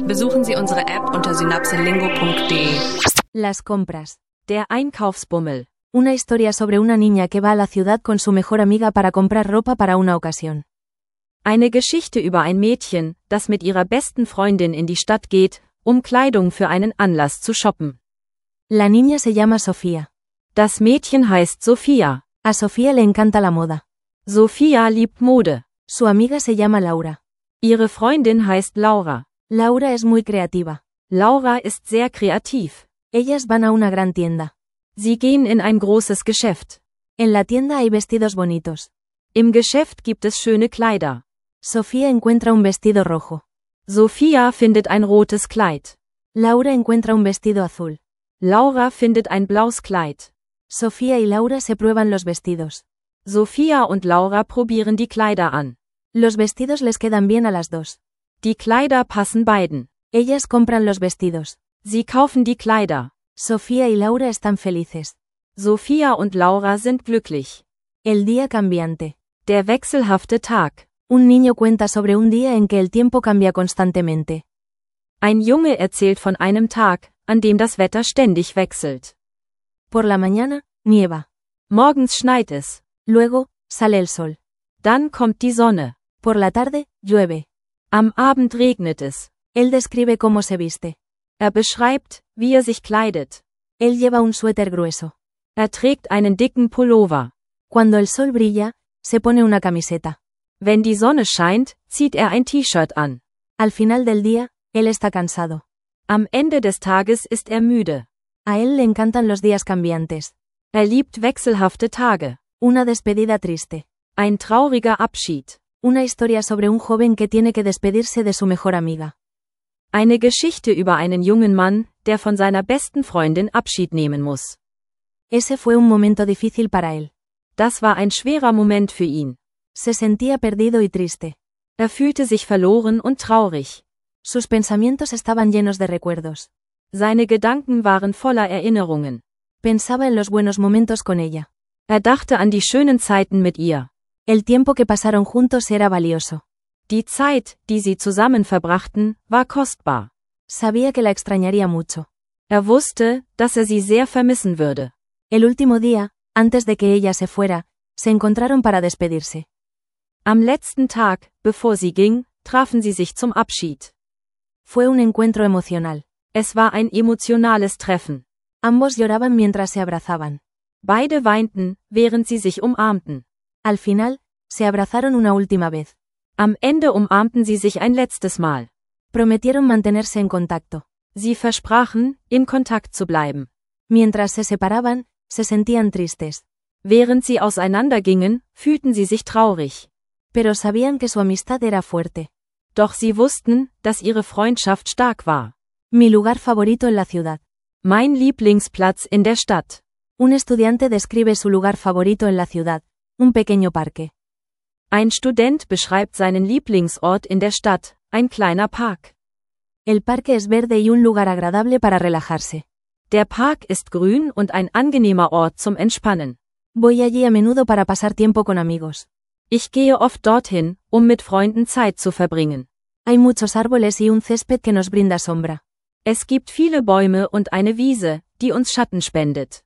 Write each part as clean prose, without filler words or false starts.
Besuchen Sie unsere App unter synapselingo.de. Las compras. Der Einkaufsbummel. Una historia sobre una niña que va a la ciudad con su mejor amiga para comprar ropa para una ocasión. Eine Geschichte über ein Mädchen, das mit ihrer besten Freundin in die Stadt geht, um Kleidung für einen Anlass zu shoppen. La niña se llama Sofía. Das Mädchen heißt Sophia. A Sofía le encanta la moda. Sophia liebt Mode. Su amiga se llama Laura. Ihre Freundin heißt Laura. Laura es muy creativa. Laura ist sehr kreativ. Ellas van a una gran tienda. Sie gehen in ein großes Geschäft. En la tienda hay vestidos bonitos. Im Geschäft gibt es schöne Kleider. Sofía encuentra un vestido rojo. Sophia findet ein rotes Kleid. Laura encuentra un vestido azul. Laura findet ein blaues Kleid. Sofía y Laura se prueban los vestidos. Sophia und Laura probieren die Kleider an. Los vestidos les quedan bien a las dos. Die Kleider passen beiden. Ellas compran los vestidos. Sie kaufen die Kleider. Sofía y Laura están felices. Sophia und Laura sind glücklich. El día cambiante. Der wechselhafte Tag. Un niño cuenta sobre un día en que el tiempo cambia constantemente. Ein Junge erzählt von einem Tag, an dem das Wetter ständig wechselt. Por la mañana, nieva. Morgens schneit es. Luego, sale el sol. Dann kommt die Sonne. Por la tarde, llueve. Am Abend regnet es. Él describe cómo se viste. Er beschreibt, wie er sich kleidet. Él lleva un suéter grueso. Er trägt einen dicken Pullover. Cuando el sol brilla, se pone una camiseta. Wenn die Sonne scheint, zieht er ein T-Shirt an. Al final del día, él está cansado. Am Ende des Tages ist er müde. A él le encantan los días cambiantes. Er liebt wechselhafte Tage. Una despedida triste. Ein trauriger Abschied. Una historia sobre un joven que tiene que despedirse de su mejor amiga. Eine Geschichte über einen jungen Mann, der von seiner besten Freundin Abschied nehmen muss. Ese fue un momento difícil para él. Das war ein schwerer Moment für ihn. Se sentía perdido y triste. Er fühlte sich verloren und traurig. Sus pensamientos estaban llenos de recuerdos. Seine Gedanken waren voller Erinnerungen. Pensaba en los buenos momentos con ella. Er dachte an die schönen Zeiten mit ihr. El tiempo que pasaron juntos era valioso. Die Zeit, die sie zusammen verbrachten, war kostbar. Sabía que la extrañaría mucho. Er wusste, dass er sie sehr vermissen würde. El último día, antes de que ella se fuera, se encontraron para despedirse. Am letzten Tag, bevor sie ging, trafen sie sich zum Abschied. Fue un encuentro emocional. Es war ein emotionales Treffen. Ambos lloraban mientras se abrazaban. Beide weinten, während sie sich umarmten. Al final, se abrazaron una última vez. Am Ende umarmten sie sich ein letztes Mal. Prometieron mantenerse en contacto. Sie versprachen, in Kontakt zu bleiben. Mientras se separaban, se sentían tristes. Während sie auseinandergingen, fühlten sie sich traurig. Pero sabían que su amistad era fuerte. Doch sie wussten, dass ihre Freundschaft stark war. Mi lugar favorito en la ciudad. Mein Lieblingsplatz in der Stadt. Un estudiante describe su lugar favorito en la ciudad, un pequeño parque. Ein Student beschreibt seinen Lieblingsort in der Stadt, ein kleiner Park. El parque es verde y un lugar agradable para relajarse. Der Park ist grün und ein angenehmer Ort zum Entspannen. Voy allí a menudo para pasar tiempo con amigos. Ich gehe oft dorthin, um mit Freunden Zeit zu verbringen. Hay muchos árboles y un césped que nos brinda sombra. Es gibt viele Bäume und eine Wiese, die uns Schatten spendet.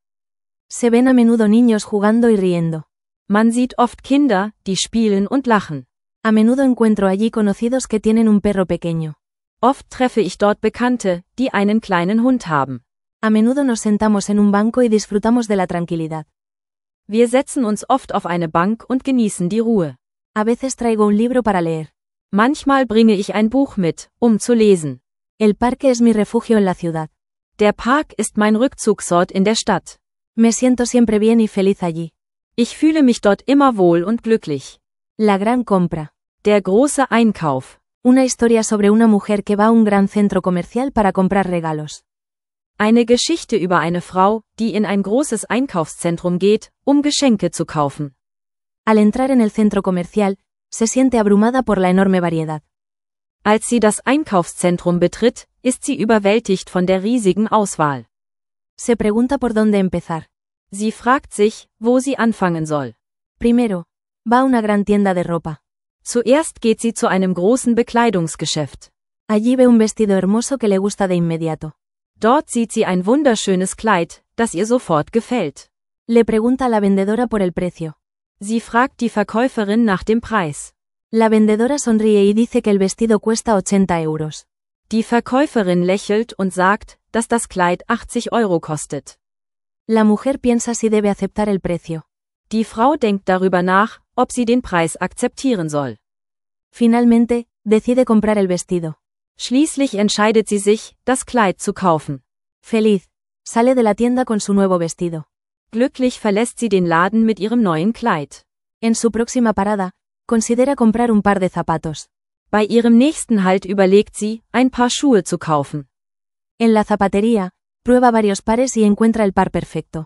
Se ven a menudo niños jugando y riendo. Man sieht oft Kinder, die spielen und lachen. A menudo encuentro allí conocidos que tienen un perro pequeño. Oft treffe ich dort Bekannte, die einen kleinen Hund haben. A menudo nos sentamos en un banco y disfrutamos de la tranquilidad. Wir setzen uns oft auf eine Bank und genießen die Ruhe. A veces traigo un libro para leer. Manchmal bringe ich ein Buch mit, um zu lesen. El parque es mi refugio en la ciudad. Der Park ist mein Rückzugsort in der Stadt. Me siento siempre bien y feliz allí. Ich fühle mich dort immer wohl und glücklich. La gran compra. Der große Einkauf. Una historia sobre una mujer que va a un gran centro comercial para comprar regalos. Eine Geschichte über eine Frau, die in ein großes Einkaufszentrum geht, um Geschenke zu kaufen. Al entrar en el centro comercial, se siente abrumada por la enorme variedad. Als sie das Einkaufszentrum betritt, ist sie überwältigt von der riesigen Auswahl. Se pregunta por dónde empezar. Sie fragt sich, wo sie anfangen soll. Primero, va a una gran tienda de ropa. Zuerst geht sie zu einem großen Bekleidungsgeschäft. Allí ve un vestido hermoso que le gusta de inmediato. Dort sieht sie ein wunderschönes Kleid, das ihr sofort gefällt. Le pregunta a la vendedora por el precio. Sie fragt die Verkäuferin nach dem Preis. La vendedora sonríe y dice que el vestido cuesta 80 euros. Die Verkäuferin lächelt und sagt, dass das Kleid 80 Euro kostet. La mujer piensa si debe aceptar el precio. Die Frau denkt darüber nach, ob sie den Preis akzeptieren soll. Finalmente, decide comprar el vestido. Schließlich entscheidet sie sich, das Kleid zu kaufen. Feliz, sale de la tienda con su nuevo vestido. Glücklich verlässt sie den Laden mit ihrem neuen Kleid. En su próxima parada, considera comprar un par de zapatos. Bei ihrem nächsten Halt überlegt sie, ein Paar Schuhe zu kaufen. En la zapatería, prueba varios pares y encuentra el par perfecto.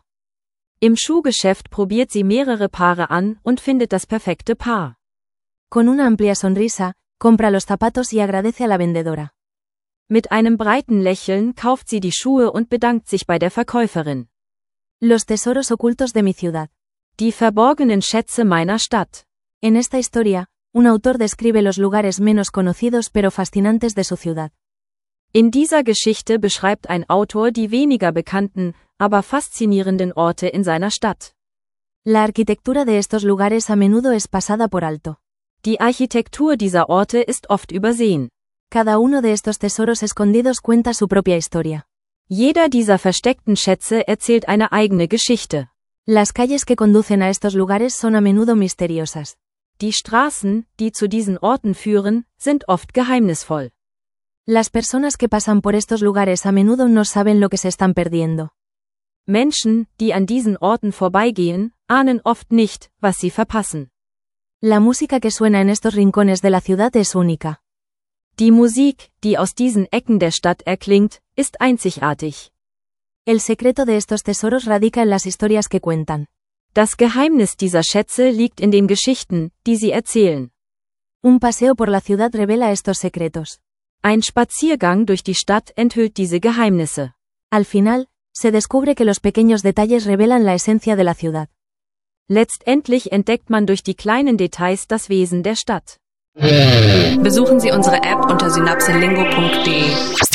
Im Schuhgeschäft probiert sie mehrere Paare an und findet das perfekte Paar. Con una amplia sonrisa, compra los zapatos y agradece a la vendedora. Mit einem breiten Lächeln kauft sie die Schuhe und bedankt sich bei der Verkäuferin. Los tesoros ocultos de mi ciudad. Die verborgenen Schätze meiner Stadt. En esta historia, un autor describe los lugares menos conocidos pero fascinantes de su ciudad. In dieser Geschichte beschreibt ein Autor die weniger bekannten, aber faszinierenden Orte in seiner Stadt. La arquitectura de estos lugares a menudo es pasada por alto. Die Architektur dieser Orte ist oft übersehen. Cada uno de estos tesoros escondidos cuenta su propia historia. Jeder dieser versteckten Schätze erzählt eine eigene Geschichte. Las calles que conducen a estos lugares son a menudo misteriosas. Die Straßen, die zu diesen Orten führen, sind oft geheimnisvoll. Las personas que pasan por estos lugares a menudo no saben lo que se están perdiendo. Menschen, die an diesen Orten vorbeigehen, ahnen oft nicht, was sie verpassen. La música que suena en estos rincones de la ciudad es única. Die Musik, die aus diesen Ecken der Stadt erklingt, ist einzigartig. El secreto de estos tesoros radica en las historias que cuentan. Das Geheimnis dieser Schätze liegt in den Geschichten, die sie erzählen. Un paseo por la ciudad revela estos secretos. Ein Spaziergang durch die Stadt enthüllt diese Geheimnisse. Al final, se descubre que los pequeños detalles revelan la esencia de la ciudad. Letztendlich entdeckt man durch die kleinen Details das Wesen der Stadt. Besuchen Sie unsere App unter synapselingo.de.